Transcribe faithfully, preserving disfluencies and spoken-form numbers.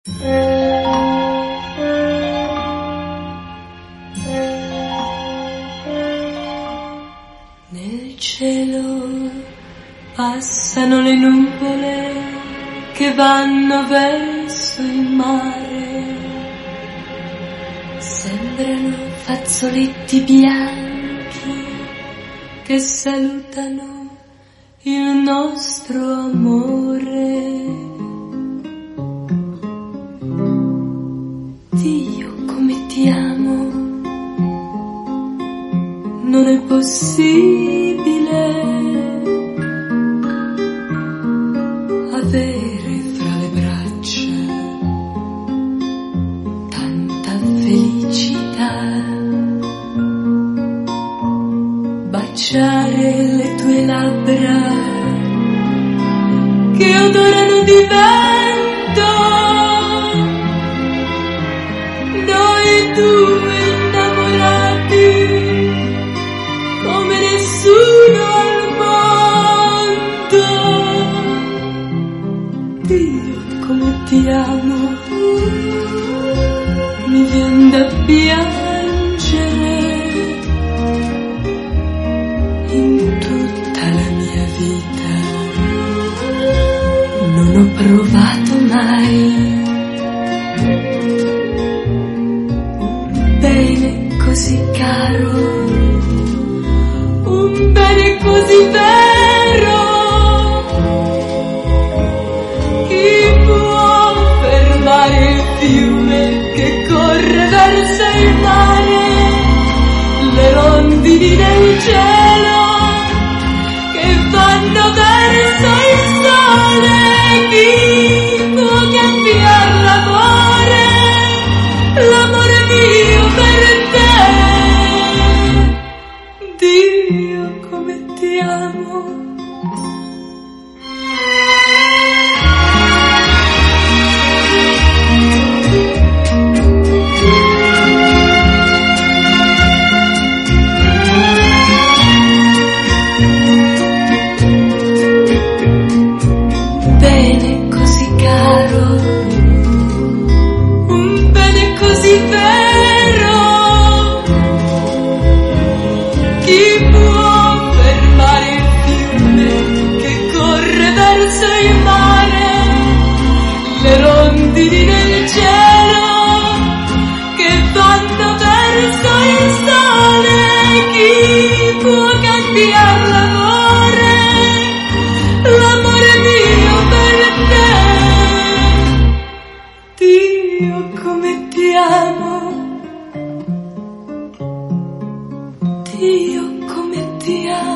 Nel cielo passano le nuvole che vanno verso il mare, sembrano fazzoletti bianchi che salutano il nostro amore. Dio, come ti amo, non è possibile avere fra le braccia tanta felicità, baciare le tue labbra che odorano di vento, noi due innamorati come nessuno al mondo. Dio, come ti amo, mi vien da piangere. In tutta la mia vita non ho provato mai un bene così caro, un bene così vero. Chi può fermare il fiume che corre verso il mare, le rondini del cielo che vanno verso il sole? Chi può cambiare l'amore, l'amore mio per te? Dio, come ti amo. Bene così caro, un bene così vero. Chi può fermare il fiume che corre verso il mare, le rondini del cielo che vanno verso il sole? Chi può cambiare l'amore, l'amore mio per te? Dio, come ti amo, Dio, come ti amo.